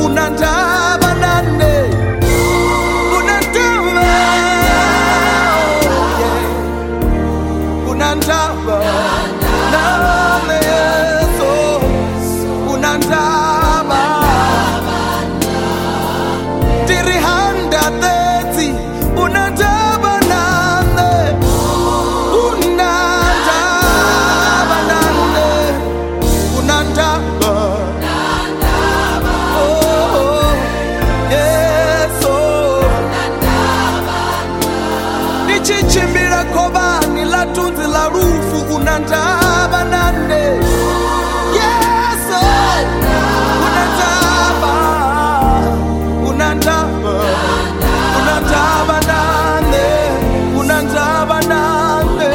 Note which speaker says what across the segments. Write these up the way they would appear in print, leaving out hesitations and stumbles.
Speaker 1: unandaba nane, unandaba, unandaba nane Yesu, unandaba dirihanda theti, unandaba nane, unandaba nane, unandaba. Chichimbira kobani la tunzi la rufu unandaba nane Yesu unandaba unandaba unandaba nane unandaba nane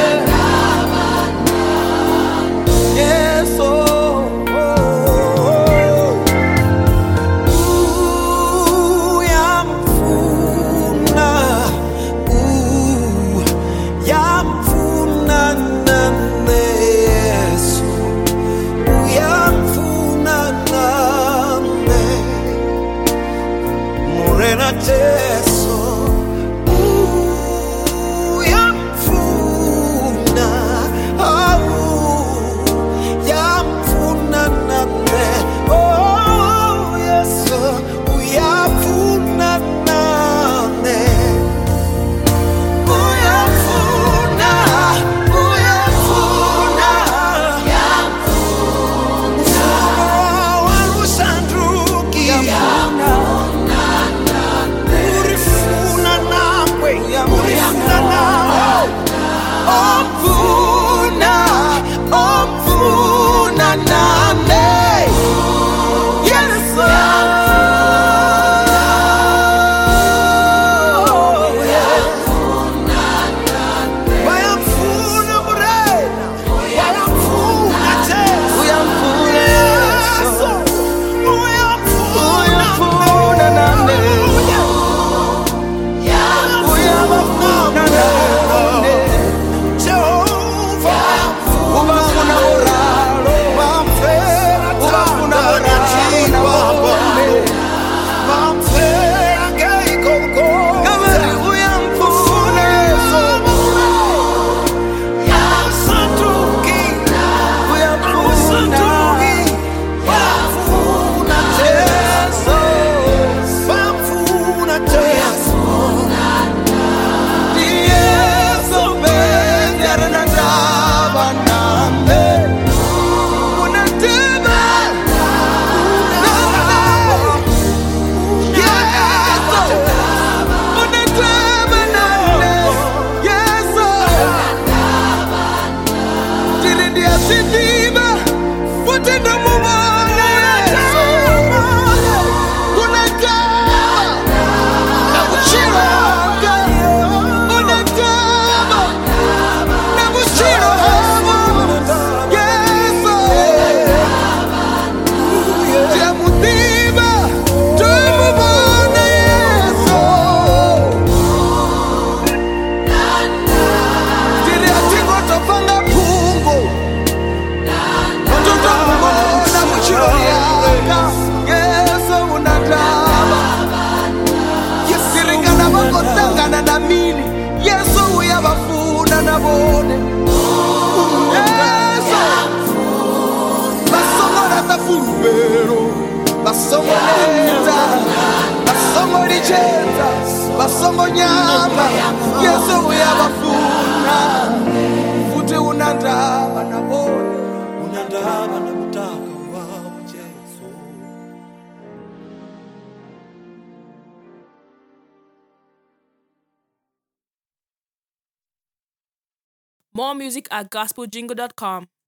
Speaker 1: Yesu Teso yamfuna yamfuna nane oh Yesu uyafuna nane uyafuna yamfuna warusanduki yamfuna Yesu uyabafuna nabone Yesu basomora tafulubero basomoleta basomolicheta basomonyama Yesu uyabafuna futhi unandaba nabone unandaba namutaka wao Yesu.
Speaker 2: More music at gospeljingle.com.